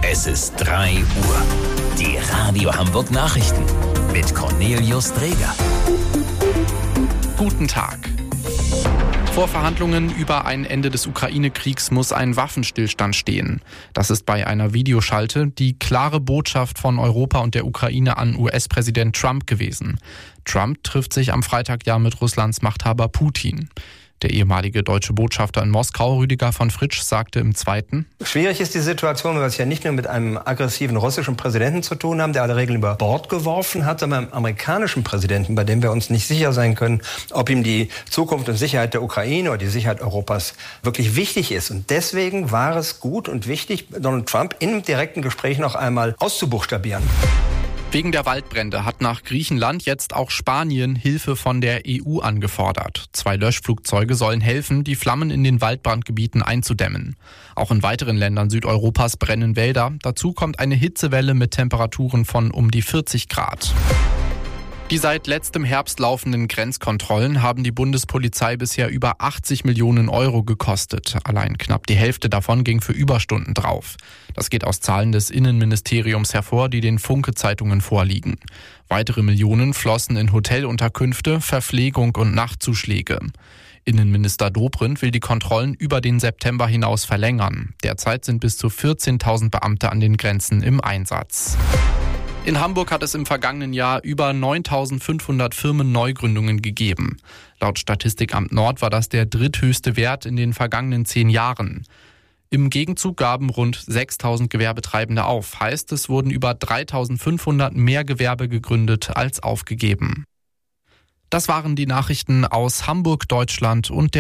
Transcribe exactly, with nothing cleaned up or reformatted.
Es ist drei Uhr. Die Radio Hamburg Nachrichten mit Cornelius Dreger. Guten Tag. Vor Verhandlungen über ein Ende des Ukraine-Kriegs muss ein Waffenstillstand stehen. Das ist bei einer Videoschalte die klare Botschaft von Europa und der Ukraine an U S-Präsident Trump gewesen. Trump trifft sich am Freitag ja mit Russlands Machthaber Putin. Der ehemalige deutsche Botschafter in Moskau, Rüdiger von Fritsch, sagte im Zweiten: Schwierig ist die Situation, weil wir es ja nicht nur mit einem aggressiven russischen Präsidenten zu tun haben, der alle Regeln über Bord geworfen hat, sondern einem amerikanischen Präsidenten, bei dem wir uns nicht sicher sein können, ob ihm die Zukunft und Sicherheit der Ukraine oder die Sicherheit Europas wirklich wichtig ist. Und deswegen war es gut und wichtig, Donald Trump im direkten Gespräch noch einmal auszubuchstabieren. Wegen der Waldbrände hat nach Griechenland jetzt auch Spanien Hilfe von der E U angefordert. Zwei Löschflugzeuge sollen helfen, die Flammen in den Waldbrandgebieten einzudämmen. Auch in weiteren Ländern Südeuropas brennen Wälder. Dazu kommt eine Hitzewelle mit Temperaturen von um die vierzig Grad. Die seit letztem Herbst laufenden Grenzkontrollen haben die Bundespolizei bisher über achtzig Millionen Euro gekostet. Allein knapp die Hälfte davon ging für Überstunden drauf. Das geht aus Zahlen des Innenministeriums hervor, die den Funke-Zeitungen vorliegen. Weitere Millionen flossen in Hotelunterkünfte, Verpflegung und Nachtzuschläge. Innenminister Dobrindt will die Kontrollen über den September hinaus verlängern. Derzeit sind bis zu vierzehntausend Beamte an den Grenzen im Einsatz. In Hamburg hat es im vergangenen Jahr über neuntausendfünfhundert Firmenneugründungen gegeben. Laut Statistikamt Nord war das der dritthöchste Wert in den vergangenen zehn Jahren. Im Gegenzug gaben rund sechstausend Gewerbetreibende auf. Heißt, es wurden über dreitausendfünfhundert mehr Gewerbe gegründet als aufgegeben. Das waren die Nachrichten aus Hamburg, Deutschland und der